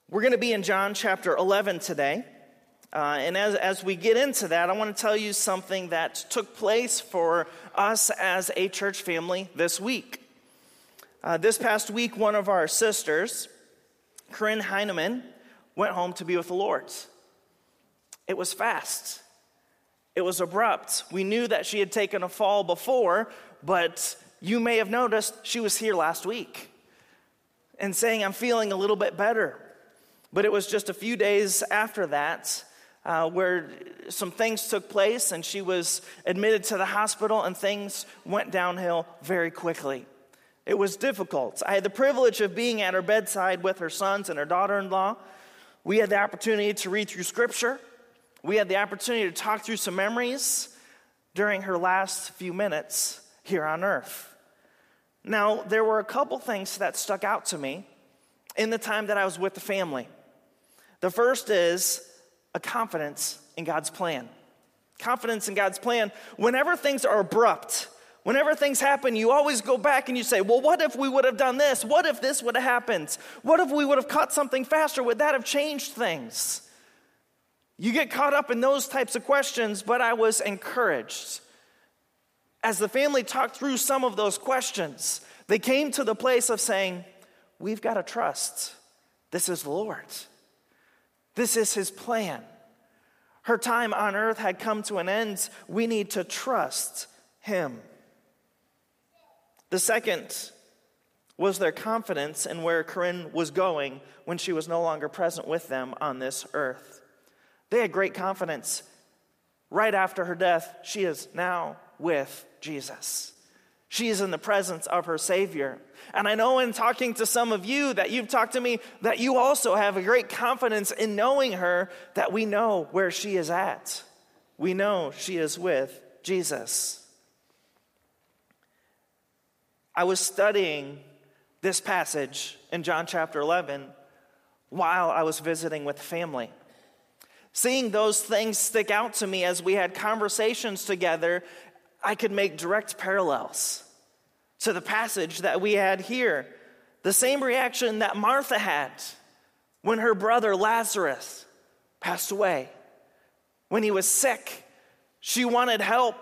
We're going to be in John chapter 11 today. And as we get into that, I want to tell you something that took place for us as a church family this week. This past week, one of our sisters, Corinne Heineman, went home to be with the Lord. It was fast. It was abrupt. We knew that she had taken a fall before, but you may have noticed she was here last week and saying, I'm feeling a little bit better. But it was just a few days after that where some things took place and she was admitted to the hospital and things went downhill very quickly. It was difficult. I had the privilege of being at her bedside with her sons and her daughter-in-law. We had the opportunity to read through Scripture. We had the opportunity to talk through some memories during her last few minutes here on earth. Now, there were a couple things that stuck out to me in the time that I was with the family. The first is a confidence in God's plan. Confidence in God's plan. Whenever things are abrupt, whenever things happen, you always go back and you say, well, what if we would have done this? What if this would have happened? What if we would have caught something faster? Would that have changed things? You get caught up in those types of questions, but I was encouraged. As the family talked through some of those questions, they came to the place of saying, we've got to trust. This is the Lord. This is his plan. Her time on earth had come to an end. We need to trust him. The second was their confidence in where Corinne was going when she was no longer present with them on this earth. They had great confidence. Right after her death, she is now with Jesus. She is in the presence of her Savior. And I know in talking to some of you that you've talked to me that you also have a great confidence in knowing her, that we know where she is at. We know she is with Jesus. I was studying this passage in John chapter 11 while I was visiting with family. Seeing those things stick out to me as we had conversations together, I could make direct parallels to the passage that we had here. The same reaction that Martha had when her brother Lazarus passed away. When he was sick, she wanted help.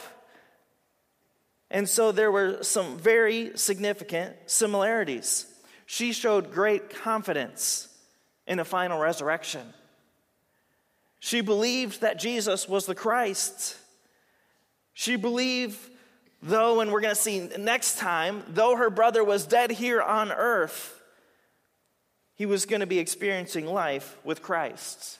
And so there were some very significant similarities. She showed great confidence in a final resurrection. She believed that Jesus was the Christ. She believed, though, and we're going to see next time, though her brother was dead here on earth, he was going to be experiencing life with Christ.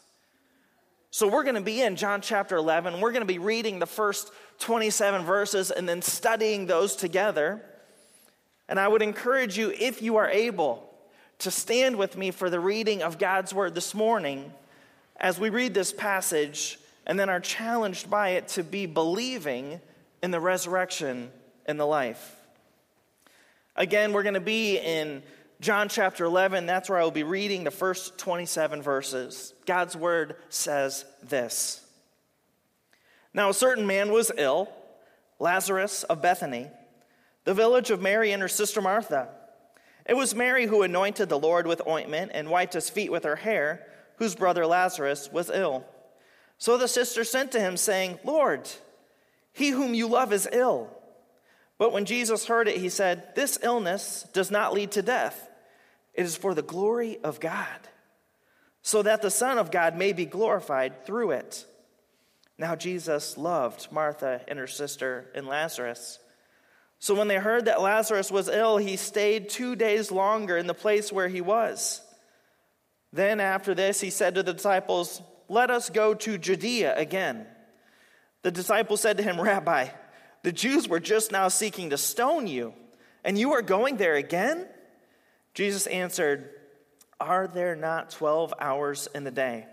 So we're going to be in John chapter 11. We're going to be reading the first 27 verses and then studying those together. And I would encourage you, if you are able, to stand with me for the reading of God's word this morning as we read this passage and then are challenged by it to be believing in the resurrection and the life. Again, we're going to be in John chapter 11. That's where I will be reading the first 27 verses. God's word says this. Now a certain man was ill, Lazarus of Bethany, the village of Mary and her sister Martha. It was Mary who anointed the Lord with ointment and wiped his feet with her hair, whose brother Lazarus was ill. So the sister sent to him, saying, Lord, he whom you love is ill. But when Jesus heard it, he said, this illness does not lead to death. It is for the glory of God, so that the Son of God may be glorified through it. Now Jesus loved Martha and her sister and Lazarus. So when they heard that Lazarus was ill, he stayed 2 days longer in the place where he was. Then after this, he said to the disciples, let us go to Judea again. The disciples said to him, Rabbi, the Jews were just now seeking to stone you, and you are going there again? Jesus answered, are there not 12 hours in the day?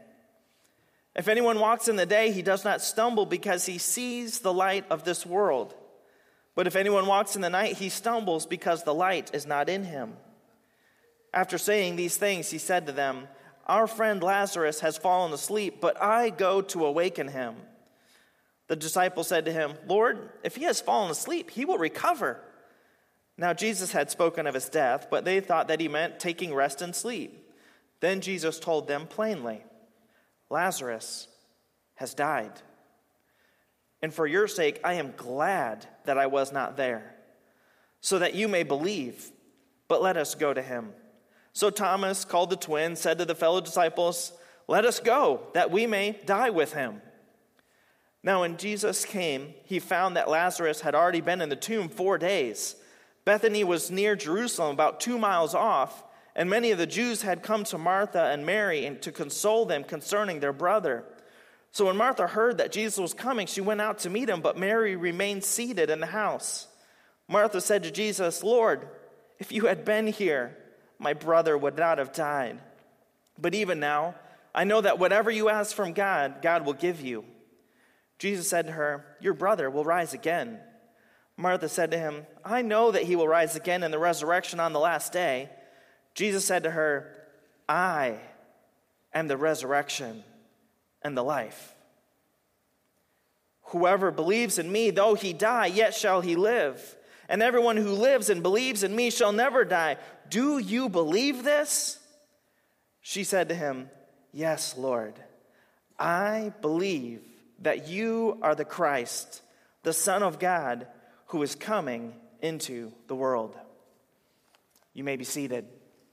If anyone walks in the day, he does not stumble because he sees the light of this world. But if anyone walks in the night, he stumbles because the light is not in him. After saying these things, he said to them, our friend Lazarus has fallen asleep, but I go to awaken him. The disciple said to him, Lord, if he has fallen asleep, he will recover. Now Jesus had spoken of his death, but they thought that he meant taking rest and sleep. Then Jesus told them plainly, Lazarus has died. And for your sake, I am glad that I was not there, so that you may believe. But let us go to him. So Thomas, called the twin, said to the fellow disciples, Let us go, that we may die with him. Now when Jesus came, he found that Lazarus had already been in the tomb 4 days. Bethany was near Jerusalem, about 2 miles off, and many of the Jews had come to Martha and Mary and to console them concerning their brother. So when Martha heard that Jesus was coming, she went out to meet him, but Mary remained seated in the house. Martha said to Jesus, Lord, if you had been here, my brother would not have died. But even now, I know that whatever you ask from God, God will give you. Jesus said to her, Your brother will rise again. Martha said to him, I know that he will rise again in the resurrection on the last day. Jesus said to her, I am the resurrection and the life. Whoever believes in me, though he die, yet shall he live. And everyone who lives and believes in me shall never die. Do you believe this? She said to him, Yes, Lord. I believe that you are the Christ, the Son of God, who is coming into the world. You may be seated.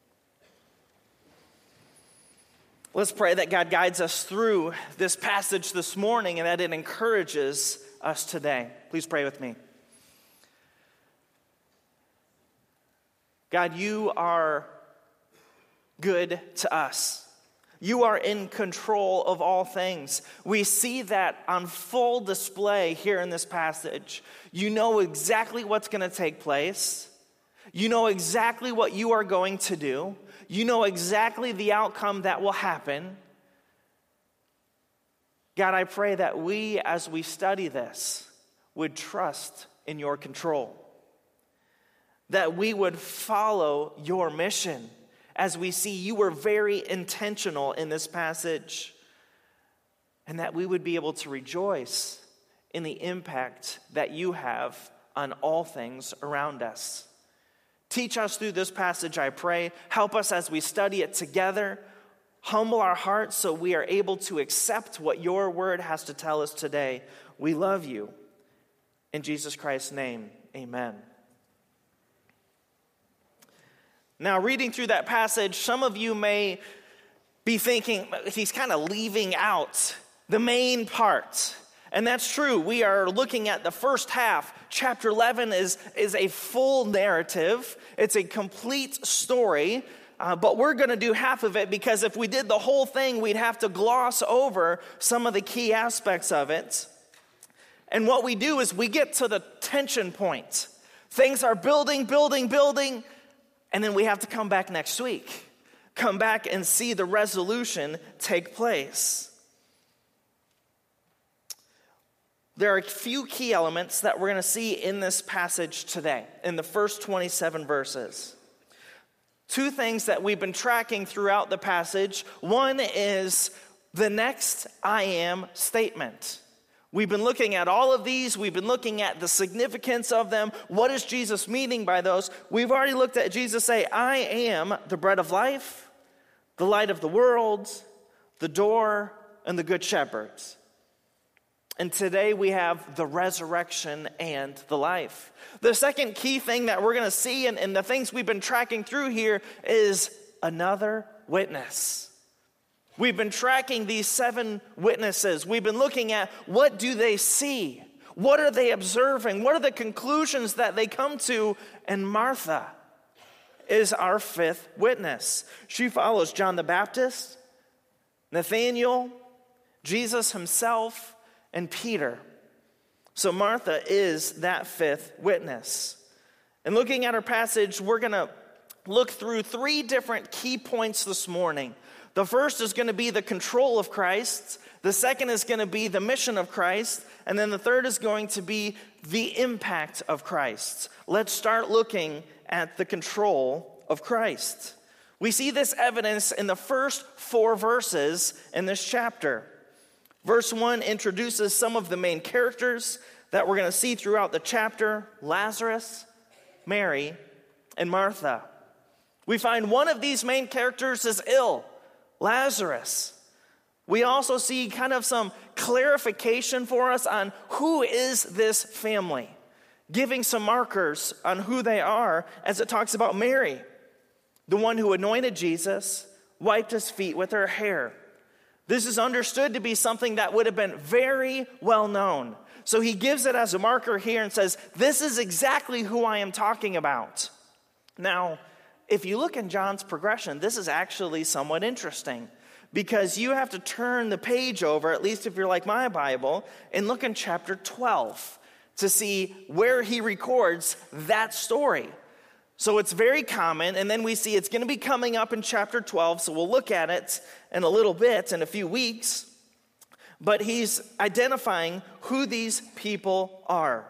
Let's pray that God guides us through this passage this morning and that it encourages us today. Please pray with me. God, you are good to us. You are in control of all things. We see that on full display here in this passage. You know exactly what's going to take place. You know exactly what you are going to do. You know exactly the outcome that will happen. God, I pray that we, as we study this, would trust in your control. That we would follow your mission. As we see, you were very intentional in this passage. And that we would be able to rejoice in the impact that you have on all things around us. Teach us through this passage, I pray. Help us as we study it together. Humble our hearts so we are able to accept what your word has to tell us today. We love you. In Jesus Christ's name, amen. Now, reading through that passage, some of you may be thinking, he's kind of leaving out the main part. And that's true. We are looking at the first half. Chapter 11 is a full narrative. It's a complete story. But we're going to do half of it because if we did the whole thing, we'd have to gloss over some of the key aspects of it. And what we do is we get to the tension point. Things are building, and then we have to come back next week. Come back and see the resolution take place. There are a few key elements that we're going to see in this passage today, in the first 27 verses. Two things that we've been tracking throughout the passage. One is the next I am statement. We've been looking at all of these. We've been looking at the significance of them. What is Jesus meaning by those? We've already looked at Jesus say, I am the bread of life, the light of the world, the door, and the good shepherd. And today we have the resurrection and the life. The second key thing that we're going to see and the things we've been tracking through here is another witness. We've been tracking these 7 witnesses. We've been looking at what do they see? What are they observing? What are the conclusions that they come to? And Martha is our 5th witness. She follows John the Baptist, Nathanael, Jesus himself, and Peter. So Martha is that 5th witness. And looking at our passage, we're going to look through 3 different key points this morning. The first is going to be the control of Christ. The second is going to be the mission of Christ. And then the third is going to be the impact of Christ. Let's start looking at the control of Christ. We see this evidence in the first 4 verses in this chapter. Verse 1 introduces some of the main characters that we're going to see throughout the chapter: Lazarus, Mary, and Martha. We find one of these main characters is ill. Lazarus. We also see kind of some clarification for us on who is this family, giving some markers on who they are as it talks about Mary, the one who anointed Jesus, wiped his feet with her hair. This is understood to be something that would have been very well known. So he gives it as a marker here and says, this is exactly who I am talking about. Now, if you look in John's progression, this is actually somewhat interesting because you have to turn the page over, at least if you're like my Bible, and look in chapter 12 to see where he records that story. So it's very common, and then we see it's going to be coming up in chapter 12, so we'll look at it in a little bit, in a few weeks. But he's identifying who these people are.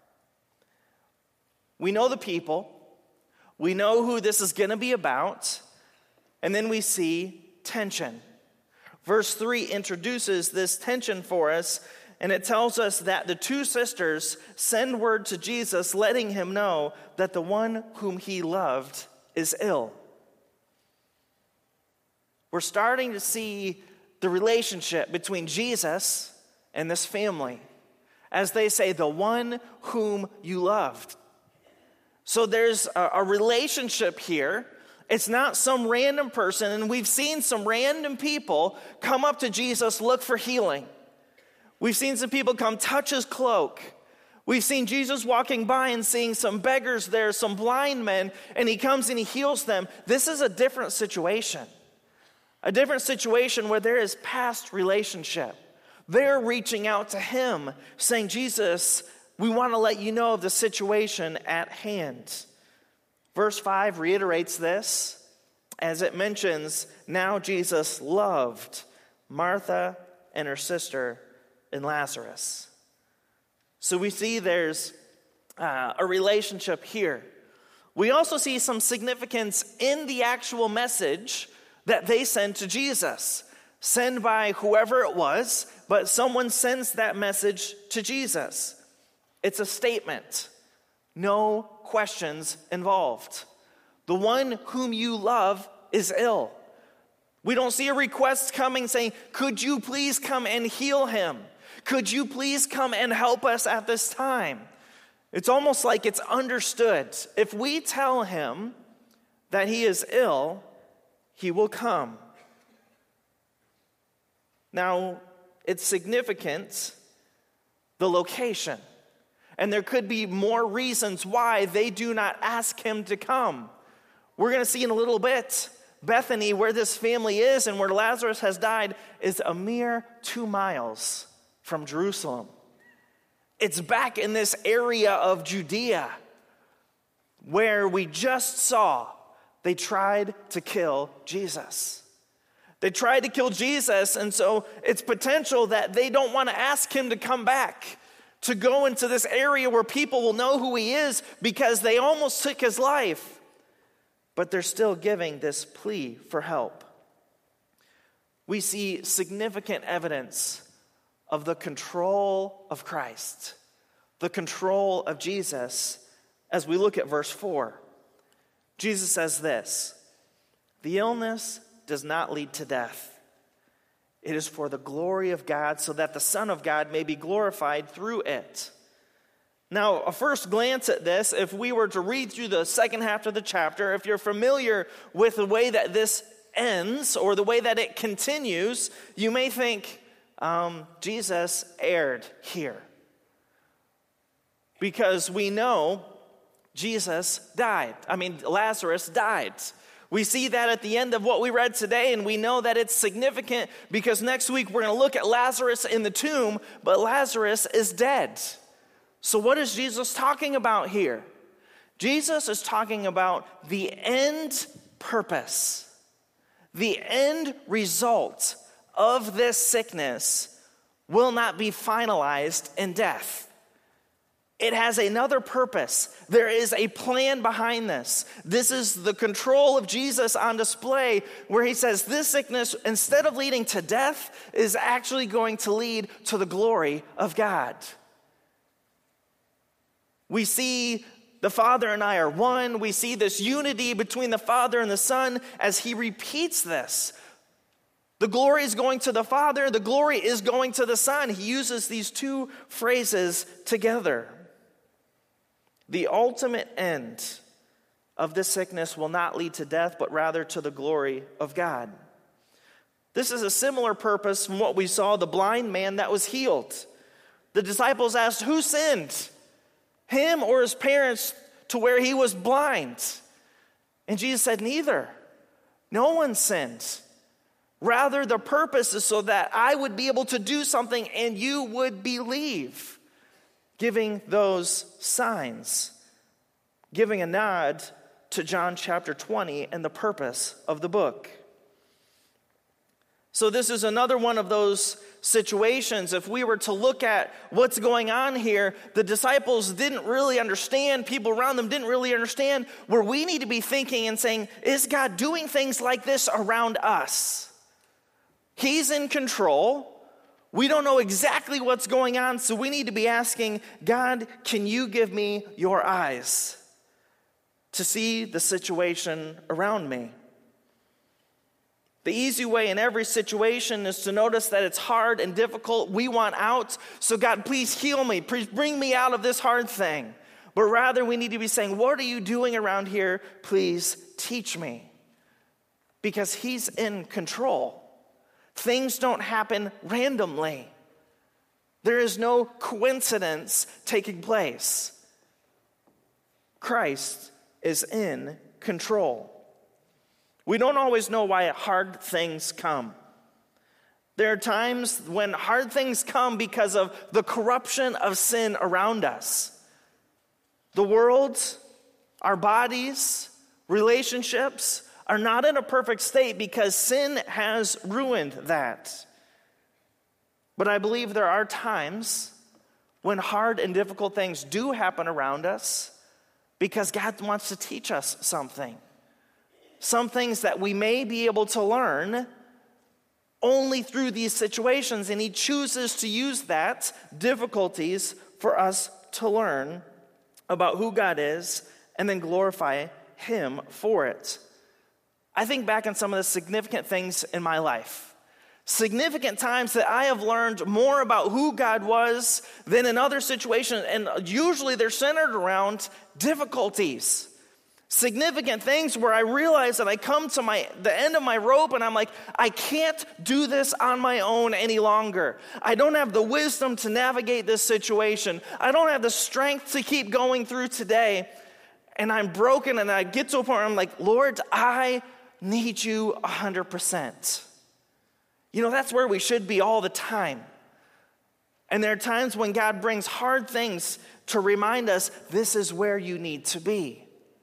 We know the people. We know who this is going to be about. And then we see tension. Verse 3 introduces this tension for us, and it tells us that the two sisters send word to Jesus, letting him know that the one whom he loved is ill. We're starting to see the relationship between Jesus and this family. As they say, the one whom you loved. So there's a relationship here. It's not some random person, and we've seen some random people come up to Jesus, look for healing. We've seen some people come touch his cloak. We've seen Jesus walking by and seeing some beggars there, some blind men, and he comes and he heals them. This is a different situation. A different situation where there is past relationship. They're reaching out to him, saying, Jesus, we want to let you know of the situation at hand. Verse 5 reiterates this as it mentions, now Jesus loved Martha and her sister and Lazarus. So we see there's a relationship here. We also see some significance in the actual message that they send to Jesus. Sent by whoever it was, but someone sends that message to Jesus. It's a statement. No questions involved. The one whom you love is ill. We don't see a request coming saying, could you please come and heal him? Could you please come and help us at this time? It's almost like it's understood. If we tell him that he is ill, he will come. Now, it's significant, the location. And there could be more reasons why they do not ask him to come. We're going to see in a little bit, Bethany, where this family is and where Lazarus has died, is a mere 2 miles from Jerusalem. It's back in this area of Judea where we just saw they tried to kill Jesus. They tried to kill Jesus, and so it's potential that they don't want to ask him to come back, to go into this area where people will know who he is because they almost took his life. But they're still giving this plea for help. We see significant evidence of the control of Christ, the control of Jesus, as we look at verse 4. Jesus says this, the illness does not lead to death. It is for the glory of God, so that the Son of God may be glorified through it. Now, a first glance at this, if we were to read through the second half of the chapter, if you're familiar with the way that this ends or the way that it continues, you may think Jesus erred here. Because we know Lazarus died. We see that at the end of what we read today, and we know that it's significant because next week we're going to look at Lazarus in the tomb, but Lazarus is dead. So what is Jesus talking about here? Jesus is talking about the end purpose, the end result of this sickness will not be finalized in death. It has another purpose. There is a plan behind this. This is the control of Jesus on display where he says this sickness, instead of leading to death, is actually going to lead to the glory of God. We see the Father and I are one. We see this unity between the Father and the Son as he repeats this. The glory is going to the Father. The glory is going to the Son. He uses these two phrases together. The ultimate end of this sickness will not lead to death, but rather to the glory of God. This is a similar purpose from what we saw the blind man that was healed. The disciples asked, who sinned, him or his parents, to where he was blind? And Jesus said, neither. No one sinned. Rather, the purpose is so that I would be able to do something and you would believe, giving those signs, giving a nod to John chapter 20 and the purpose of the book. So this is another one of those situations. If we were to look at what's going on here, the disciples didn't really understand, people around them didn't really understand, where we need to be thinking and saying, is God doing things like this around us? He's in control. We don't know exactly what's going on, so we need to be asking, God, can you give me your eyes to see the situation around me? The easy way in every situation is to notice that it's hard and difficult. We want out. So God, please heal me. Please bring me out of this hard thing. But rather we need to be saying, what are you doing around here? Please teach me. Because he's in control. Things don't happen randomly. There is no coincidence taking place. Christ is in control. We don't always know why hard things come. There are times when hard things come because of the corruption of sin around us. The world, our bodies, relationships are not in a perfect state because sin has ruined that. But I believe there are times when hard and difficult things do happen around us because God wants to teach us something. Some things that we may be able to learn only through these situations, and he chooses to use that difficulties for us to learn about who God is and then glorify him for it. I think back on some of the significant things in my life. Significant times that I have learned more about who God was than in other situations, and usually they're centered around difficulties. Significant things where I realize that I come to the end of my rope and I'm like, I can't do this on my own any longer. I don't have the wisdom to navigate this situation. I don't have the strength to keep going through today. And I'm broken and I get to a point where I'm like, Lord, I need you 100%. You know, that's where we should be all the time. And there are times when God brings hard things to remind us, this is where you need to be.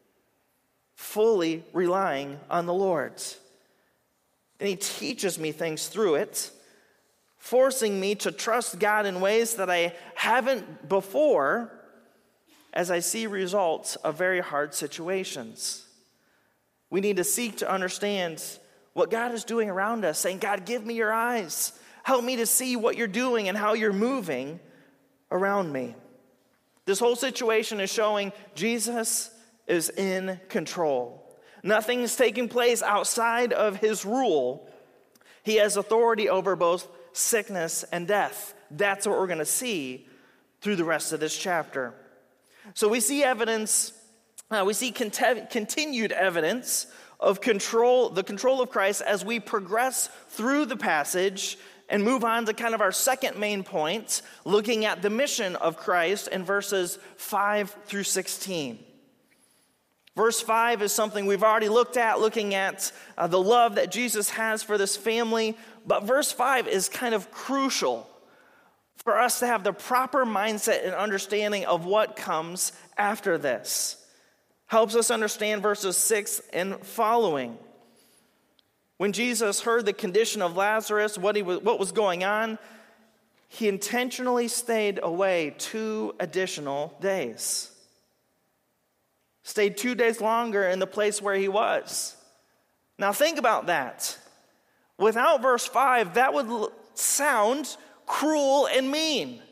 Fully relying on the Lord. And he teaches me things through it, forcing me to trust God in ways that I haven't before as I see results of very hard situations. We need to seek to understand what God is doing around us, saying, God, give me your eyes. Help me to see what you're doing and how you're moving around me. This whole situation is showing Jesus is in control. Nothing is taking place outside of his rule. He has authority over both sickness and death. That's what we're going to see through the rest of this chapter. So we see evidence, continued evidence of control, the control of Christ as we progress through the passage and move on to kind of our second main point, looking at the mission of Christ in verses 5 through 16. Verse 5 is something we've already looked at, looking at the love that Jesus has for this family. But verse 5 is kind of crucial for us to have the proper mindset and understanding of what comes after this. Helps us understand verses 6 and following. When Jesus heard the condition of Lazarus, what was going on, he intentionally stayed away 2 additional days. Stayed 2 days longer in the place where he was. Now think about that. Without verse 5, that would sound cruel and mean.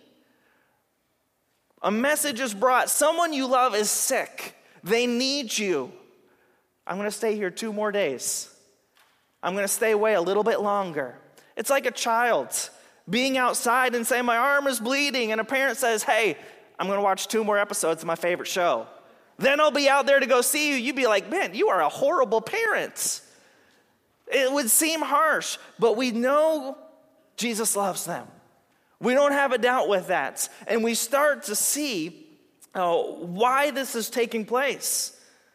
A message is brought. Someone you love is sick. They need you. I'm going to stay here 2 more days. I'm going to stay away a little bit longer. It's like a child being outside and saying, my arm is bleeding, and a parent says, hey, I'm going to watch 2 more episodes of my favorite show. Then I'll be out there to go see you. You'd be like, man, you are a horrible parent. It would seem harsh, but we know Jesus loves them. We don't have a doubt with that. And we start to see why this is taking place.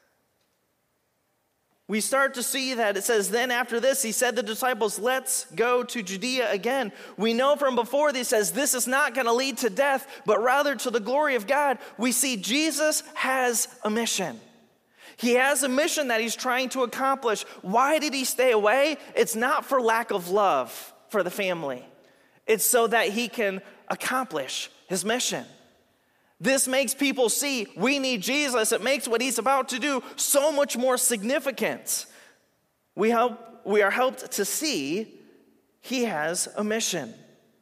We start to see that it says, then after this, he said to the disciples, let's go to Judea again. We know from before this says this is not going to lead to death, but rather to the glory of God. We see Jesus has a mission. He has a mission that he's trying to accomplish. Why did he stay away? It's not for lack of love for the family. It's so that he can accomplish his mission. This makes people see we need Jesus. It makes what he's about to do so much more significant. We are helped to see he has a mission.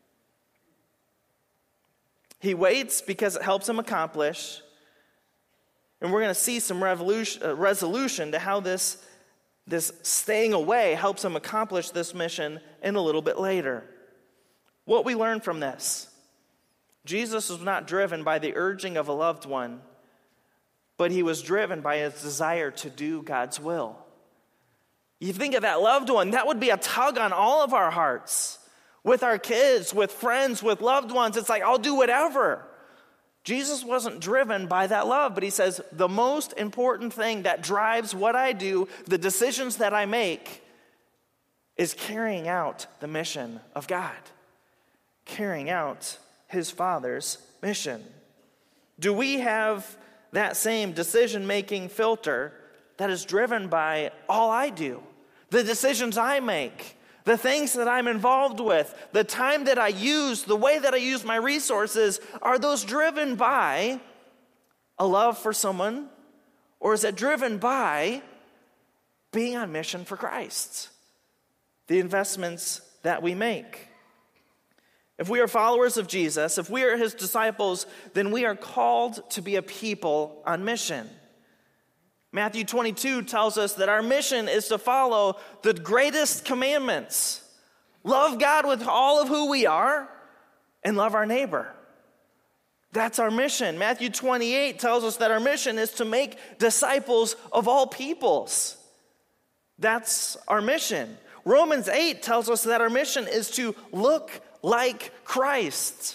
He waits because it helps him accomplish. And we're going to see some resolution to how this staying away helps him accomplish this mission in a little bit later. What we learn from this: Jesus was not driven by the urging of a loved one, but he was driven by his desire to do God's will. You think of that loved one, that would be a tug on all of our hearts. With our kids, with friends, with loved ones, it's like, I'll do whatever. Jesus wasn't driven by that love, but he says, the most important thing that drives what I do, the decisions that I make, is carrying out the mission of God. Carrying out his Father's mission. Do we have that same decision-making filter that is driven by all I do? The decisions I make, the things that I'm involved with, the time that I use, the way that I use my resources, are those driven by a love for someone, or is it driven by being on mission for Christ? The investments that we make. If we are followers of Jesus, if we are his disciples, then we are called to be a people on mission. Matthew 22 tells us that our mission is to follow the greatest commandments. Love God with all of who we are and love our neighbor. That's our mission. Matthew 28 tells us that our mission is to make disciples of all peoples. That's our mission. Romans 8 tells us that our mission is to look like Christ.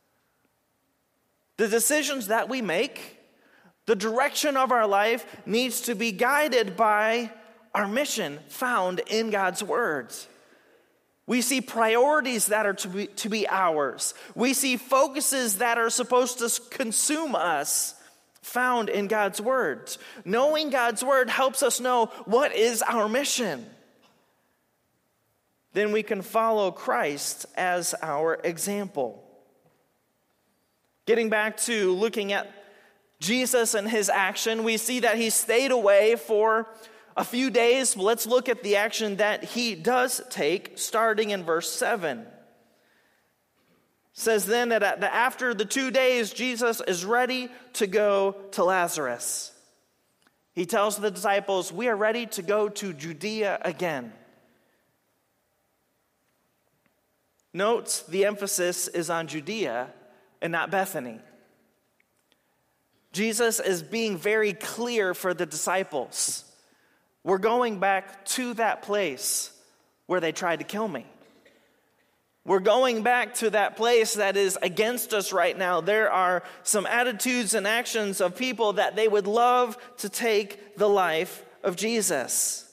The decisions that we make, the direction of our life needs to be guided by our mission found in God's words. We see priorities that are to be ours. We see focuses that are supposed to consume us found in God's words. Knowing God's word helps us know what is our mission. Then we can follow Christ as our example. Getting back to looking at Jesus and his action, we see that he stayed away for a few days. Let's look at the action that he does take, starting in verse 7. It says then that after the 2 days, Jesus is ready to go to Lazarus. He tells the disciples, we are ready to go to Judea again. Note the emphasis is on Judea and not Bethany. Jesus is being very clear for the disciples. We're going back to that place where they tried to kill me. We're going back to that place that is against us right now. There are some attitudes and actions of people that they would love to take the life of Jesus.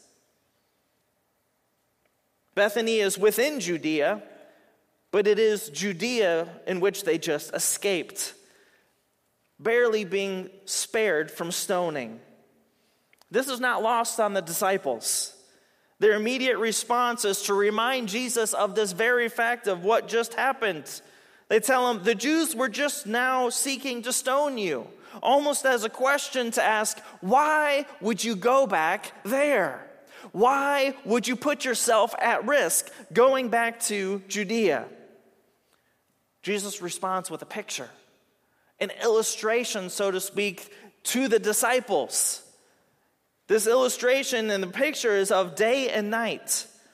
Bethany is within Judea, but it is Judea in which they just escaped, barely being spared from stoning. This is not lost on the disciples. Their immediate response is to remind Jesus of this very fact of what just happened. They tell him, the Jews were just now seeking to stone you, almost as a question to ask, why would you go back there? Why would you put yourself at risk going back to Judea? Jesus responds with a picture, an illustration, so to speak, to the disciples. This illustration and the picture is of day and night.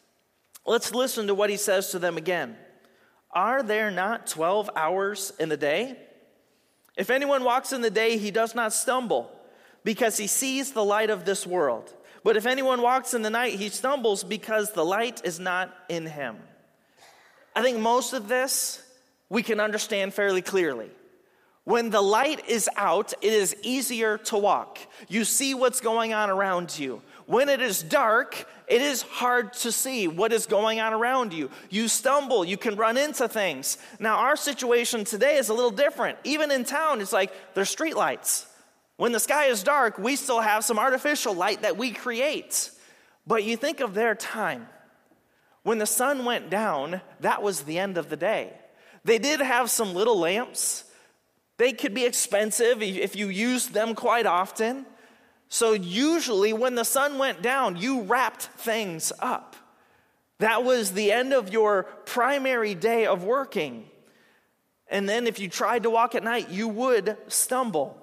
Let's listen to what he says to them again. Are there not 12 hours in the day? If anyone walks in the day, he does not stumble, because he sees the light of this world. But if anyone walks in the night, he stumbles because the light is not in him. I think most of this we can understand fairly clearly. When the light is out, it is easier to walk. You see what's going on around you. When it is dark, it is hard to see what is going on around you. You stumble, you can run into things. Now, our situation today is a little different. Even in town, it's like there's street lights. When the sky is dark, we still have some artificial light that we create. But you think of their time. When the sun went down, that was the end of the day. They did have some little lamps. They could be expensive if you used them quite often. So usually when the sun went down, you wrapped things up. That was the end of your primary day of working. And then if you tried to walk at night, you would stumble.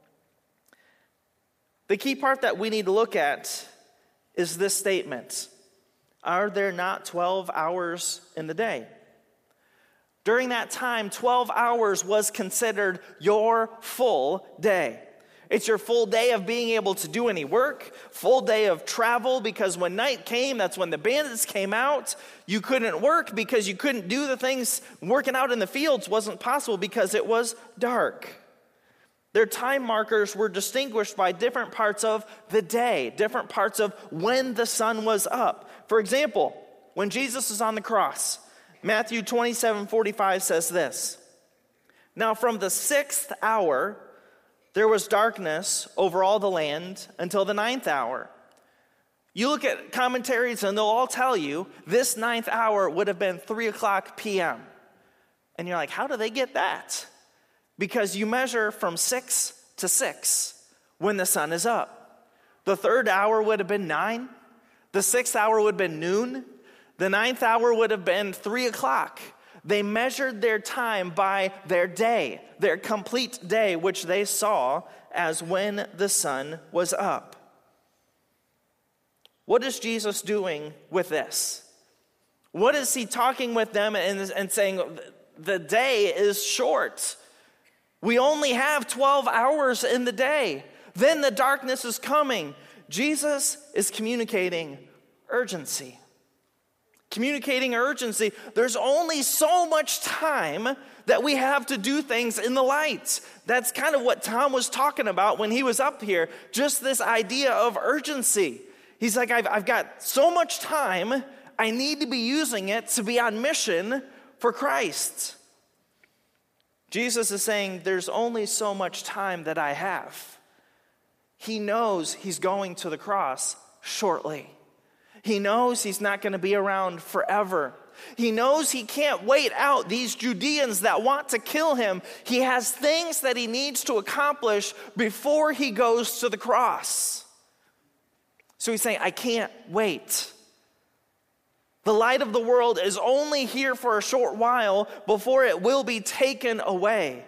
The key part that we need to look at is this statement. Are there not 12 hours in the day? During that time, 12 hours was considered your full day. It's your full day of being able to do any work, full day of travel, because when night came, that's when the bandits came out. You couldn't work because you couldn't do the things. Working out in the fields wasn't possible because it was dark. Their time markers were distinguished by different parts of the day, different parts of when the sun was up. For example, when Jesus is on the cross, Matthew 27:45 says this. Now from the 6th hour, there was darkness over all the land until the 9th hour. You look at commentaries and they'll all tell you this 9th hour would have been 3:00 p.m. And you're like, how do they get that? Because you measure from 6 to 6 when the sun is up. The 3rd hour would have been 9. The 6th hour would have been noon. The 9th hour would have been 3:00. They measured their time by their day, their complete day, which they saw as when the sun was up. What is Jesus doing with this? What is he talking with them and saying, the day is short. We only have 12 hours in the day. Then the darkness is coming. Jesus is communicating urgency. Communicating urgency. There's only so much time that we have to do things in the light. That's kind of what Tom was talking about when he was up here. Just this idea of urgency. He's like, I've got so much time. I need to be using it to be on mission for Christ. Jesus is saying, there's only so much time that I have. He knows he's going to the cross shortly. He knows he's not going to be around forever. He knows he can't wait out these Judeans that want to kill him. He has things that he needs to accomplish before he goes to the cross. So he's saying, I can't wait. The light of the world is only here for a short while before it will be taken away.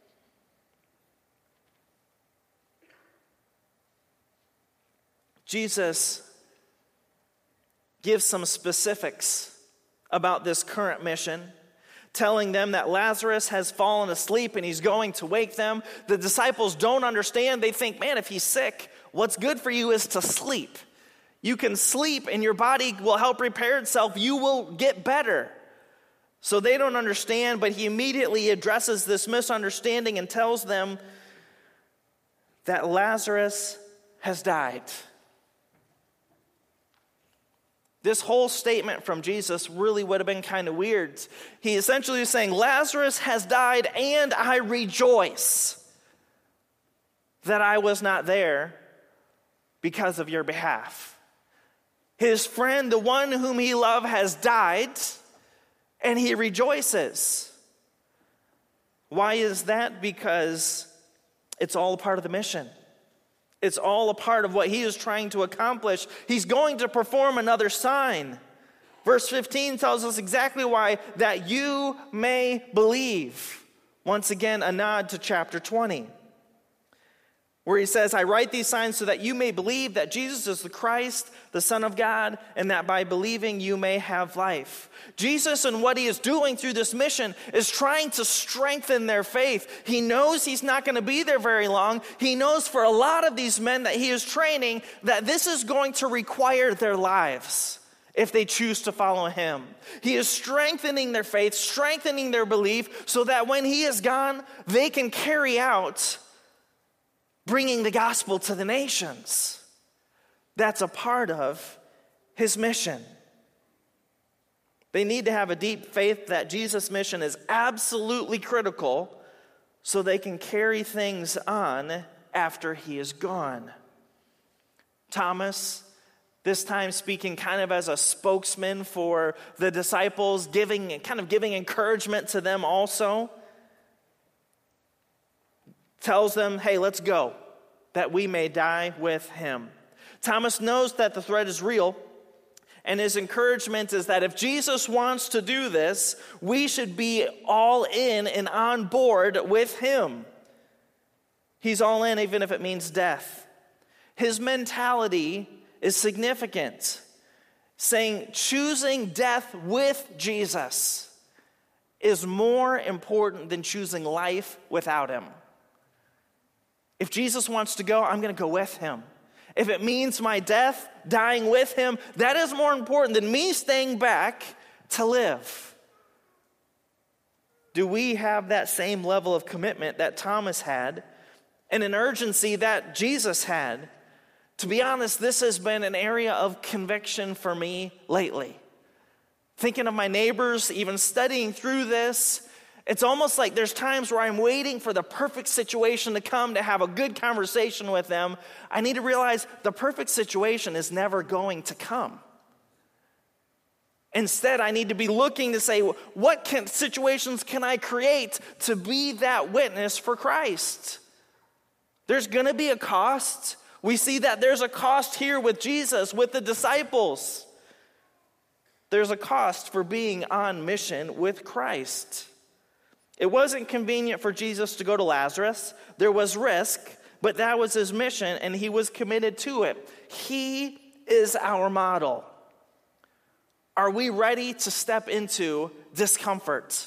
Jesus gives some specifics about this current mission, telling them that Lazarus has fallen asleep and he's going to wake them. The disciples don't understand. They think, man, if he's sick, what's good for you is to sleep. You can sleep and your body will help repair itself. You will get better. So they don't understand, but he immediately addresses this misunderstanding and tells them that Lazarus has died. This whole statement from Jesus really would have been kind of weird. He essentially is saying, Lazarus has died and I rejoice that I was not there because of your behalf. His friend, the one whom he loved, has died and he rejoices. Why is that? Because it's all a part of the mission. It's all a part of what he is trying to accomplish. He's going to perform another sign. Verse 15 tells us exactly why, that you may believe. Once again, a nod to chapter 20. where he says, I write these signs so that you may believe that Jesus is the Christ, the Son of God, and that by believing you may have life. Jesus and what he is doing through this mission is trying to strengthen their faith. He knows he's not going to be there very long. He knows for a lot of these men that he is training that this is going to require their lives if they choose to follow him. He is strengthening their faith, strengthening their belief, so that when he is gone, they can carry out bringing the gospel to the nations. That's a part of his mission. They need to have a deep faith that Jesus' mission is absolutely critical so they can carry things on after he is gone. Thomas, this time speaking kind of as a spokesman for the disciples, giving encouragement to them also, tells them, hey, let's go, that we may die with him. Thomas knows that the threat is real, and his encouragement is that if Jesus wants to do this, we should be all in and on board with him. He's all in, even if it means death. His mentality is significant, saying choosing death with Jesus is more important than choosing life without him. If Jesus wants to go, I'm going to go with him. If it means my death, dying with him, that is more important than me staying back to live. Do we have that same level of commitment that Thomas had and an urgency that Jesus had? To be honest, this has been an area of conviction for me lately. Thinking of my neighbors, even studying through this, it's almost like there's times where I'm waiting for the perfect situation to come to have a good conversation with them. I need to realize the perfect situation is never going to come. Instead, I need to be looking to say, situations can I create to be that witness for Christ? There's going to be a cost. We see that there's a cost here with Jesus, with the disciples. There's a cost for being on mission with Christ. It wasn't convenient for Jesus to go to Lazarus. There was risk, but that was his mission, and he was committed to it. He is our model. Are we ready to step into discomfort?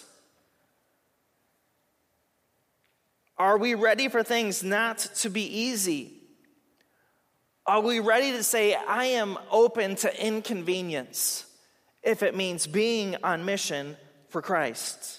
Are we ready for things not to be easy? Are we ready to say, I am open to inconvenience if it means being on mission for Christ?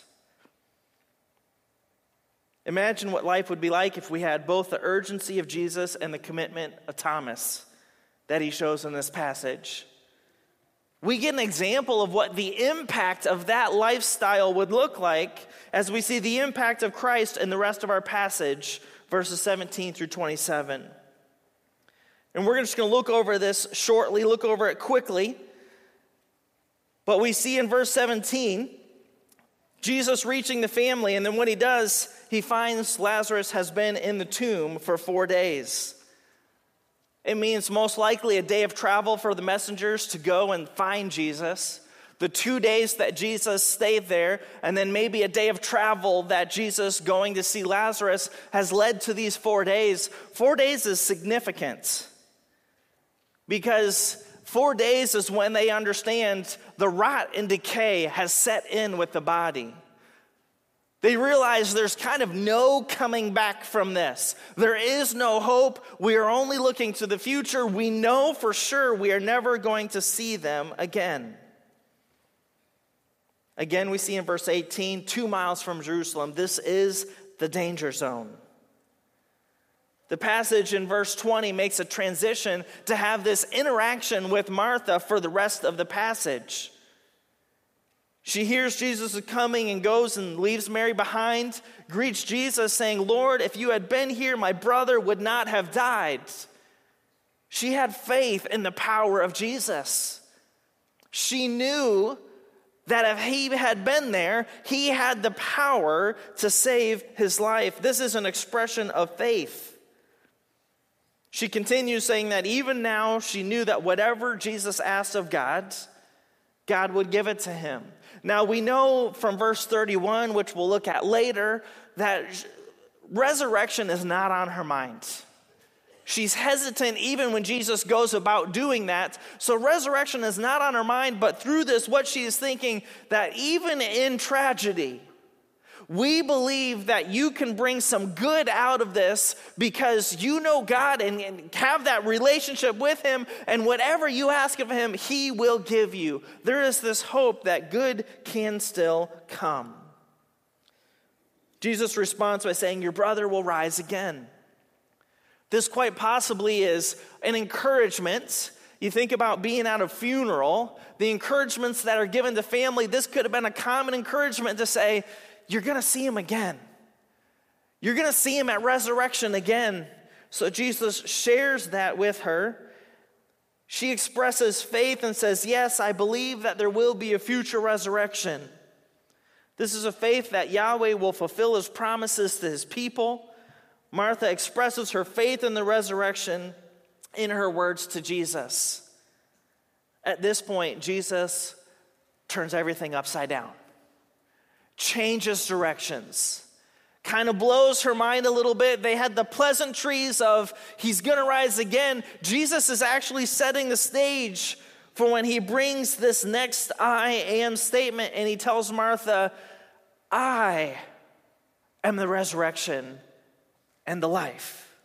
Imagine what life would be like if we had both the urgency of Jesus and the commitment of Thomas that he shows in this passage. We get an example of what the impact of that lifestyle would look like as we see the impact of Christ in the rest of our passage, verses 17 through 27. And we're just going to look over this shortly, look over it quickly. But we see in verse 17, Jesus reaching the family, and then when he does, he finds Lazarus has been in the tomb for 4 days. It means most likely a day of travel for the messengers to go and find Jesus. The 2 days that Jesus stayed there, and then maybe a day of travel that Jesus going to see Lazarus has led to these 4 days. 4 days is significant because 4 days is when they understand the rot and decay has set in with the body. They realize there's kind of no coming back from this. There is no hope. We are only looking to the future. We know for sure we are never going to see them again. Again, we see in verse 18, 2 miles from Jerusalem. This is the danger zone. The passage in verse 20 makes a transition to have this interaction with Martha for the rest of the passage. She hears Jesus is coming and goes and leaves Mary behind, greets Jesus saying, Lord, if you had been here, my brother would not have died. She had faith in the power of Jesus. She knew that if he had been there, he had the power to save his life. This is an expression of faith. She continues saying that even now she knew that whatever Jesus asked of God, God would give it to him. Now we know from verse 31, which we'll look at later, that resurrection is not on her mind. She's hesitant even when Jesus goes about doing that. So resurrection is not on her mind, but through this, what she is thinking, that even in tragedy, we believe that you can bring some good out of this because you know God and have that relationship with him, and whatever you ask of him, he will give you. There is this hope that good can still come. Jesus responds by saying, your brother will rise again. This quite possibly is an encouragement. You think about being at a funeral, the encouragements that are given to family, this could have been a common encouragement to say, you're going to see him again. You're going to see him at resurrection again. So Jesus shares that with her. She expresses faith and says, yes, I believe that there will be a future resurrection. This is a faith that Yahweh will fulfill his promises to his people. Martha expresses her faith in the resurrection in her words to Jesus. At this point, Jesus turns everything upside down, changes directions, kind of blows her mind a little bit. They had the pleasantries of he's going to rise again. Jesus is actually setting the stage for when he brings this next I am statement, and he tells Martha, I am the resurrection and the life.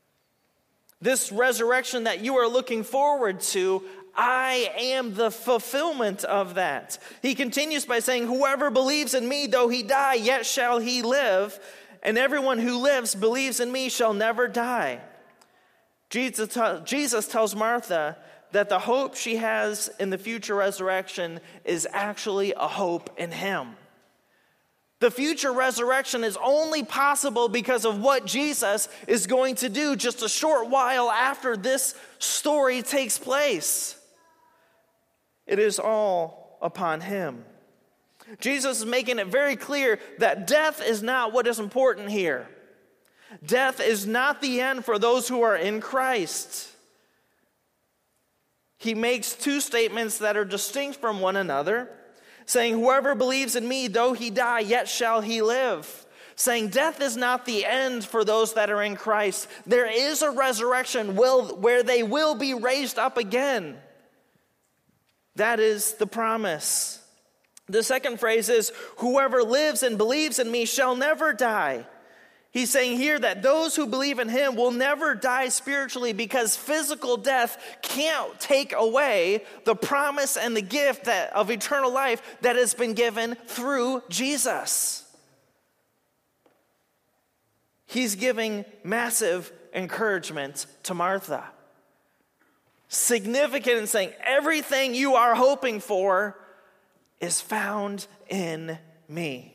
This resurrection that you are looking forward to, I am the fulfillment of that. He continues by saying, whoever believes in me, though he die, yet shall he live. And everyone who lives, believes in me, shall never die. Jesus tells Martha that the hope she has in the future resurrection is actually a hope in him. The future resurrection is only possible because of what Jesus is going to do just a short while after this story takes place. It is all upon him. Jesus is making it very clear that death is not what is important here. Death is not the end for those who are in Christ. He makes two statements that are distinct from one another, saying, whoever believes in me, though he die, yet shall he live. Saying death is not the end for those that are in Christ. There is a resurrection where they will be raised up again. That is the promise. The second phrase is, whoever lives and believes in me shall never die. He's saying here that those who believe in him will never die spiritually because physical death can't take away the promise and the gift of eternal life that has been given through Jesus. He's giving massive encouragement to Martha. Significant in saying everything you are hoping for is found in me.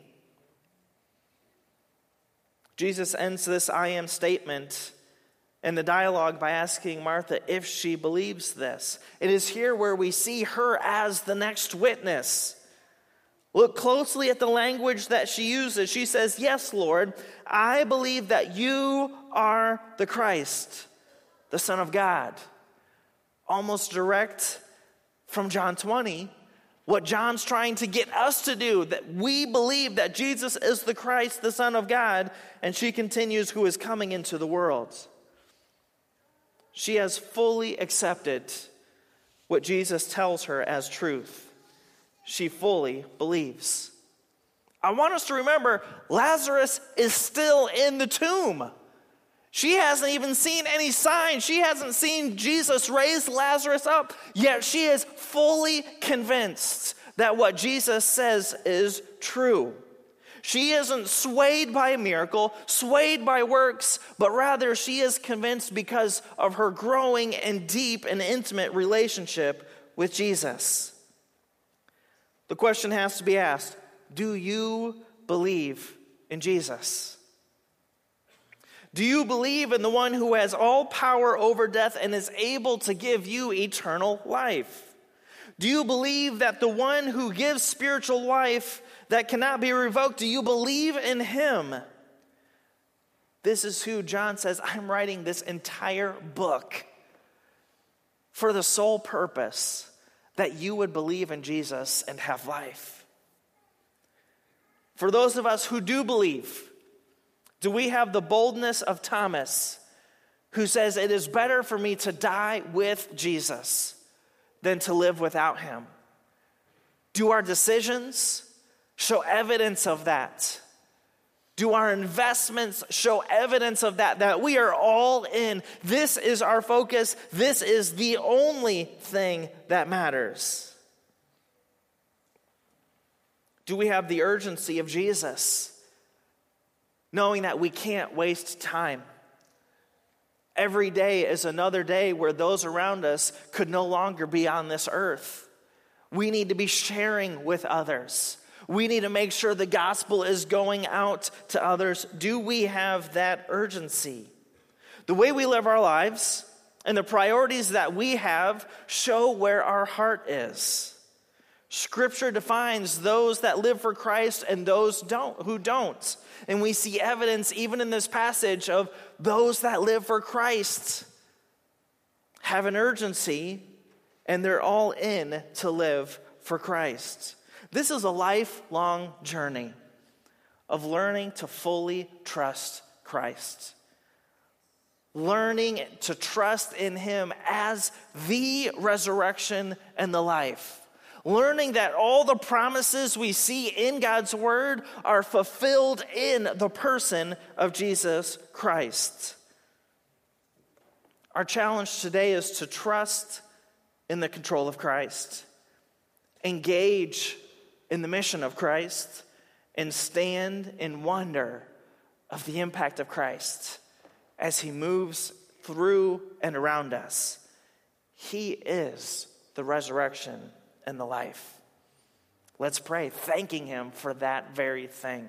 Jesus ends this I am statement in the dialogue by asking Martha if she believes this. It is here where we see her as the next witness. Look closely at the language that she uses. She says, yes, Lord, I believe that you are the Christ, the Son of God. Almost direct from John 20. What John's trying to get us to do, that we believe that Jesus is the Christ, the Son of God, and she continues, who is coming into the world. She has fully accepted what Jesus tells her as truth. She fully believes. I want us to remember, Lazarus is still in the tomb. She hasn't even seen any signs. She hasn't seen Jesus raise Lazarus up, yet she is fully convinced that what Jesus says is true. She isn't swayed by a miracle, swayed by works, but rather she is convinced because of her growing and deep and intimate relationship with Jesus. The question has to be asked, do you believe in Jesus? Do you believe in the one who has all power over death and is able to give you eternal life? Do you believe that the one who gives spiritual life that cannot be revoked, do you believe in him? This is who John says, I'm writing this entire book for the sole purpose that you would believe in Jesus and have life. For those of us who do believe, do we have the boldness of Thomas who says it is better for me to die with Jesus than to live without him? Do our decisions show evidence of that? Do our investments show evidence of that? That we are all in. This is our focus. This is the only thing that matters. Do we have the urgency of Jesus, knowing that we can't waste time? Every day is another day where those around us could no longer be on this earth. We need to be sharing with others. We need to make sure the gospel is going out to others. Do we have that urgency? The way we live our lives and the priorities that we have show where our heart is. Scripture defines those that live for Christ and those who don't. And we see evidence even in this passage of those that live for Christ have an urgency and they're all in to live for Christ. This is a lifelong journey of learning to fully trust Christ. Learning to trust in him as the resurrection and the life. Learning that all the promises we see in God's word are fulfilled in the person of Jesus Christ. Our challenge today is to trust in the control of Christ. Engage in the mission of Christ, and stand in wonder of the impact of Christ as he moves through and around us. He is the resurrection and the life. Let's pray, thanking him for that very thing.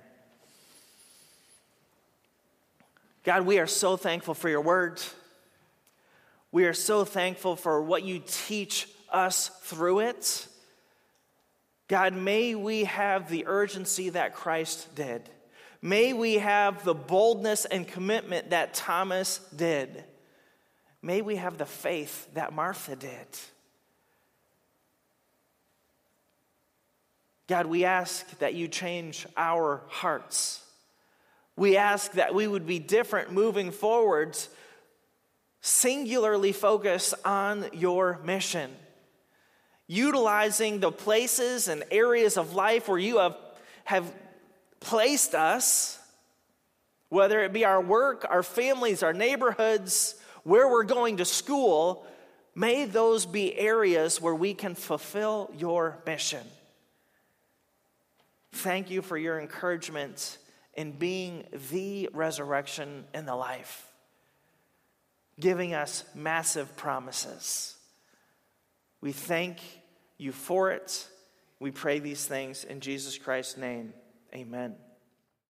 God, we are so thankful for your word. We are so thankful for what you teach us through it. God, may we have the urgency that Christ did. May we have the boldness and commitment that Thomas did. May we have the faith that Martha did. God, we ask that you change our hearts. We ask that we would be different moving forwards, singularly focused on your mission. Utilizing the places and areas of life where you have placed us, whether it be our work, our families, our neighborhoods, where we're going to school, may those be areas where we can fulfill your mission. Thank you for your encouragement in being the resurrection and the life, giving us massive promises. We thank you for it. We pray these things in Jesus Christ's name. Amen.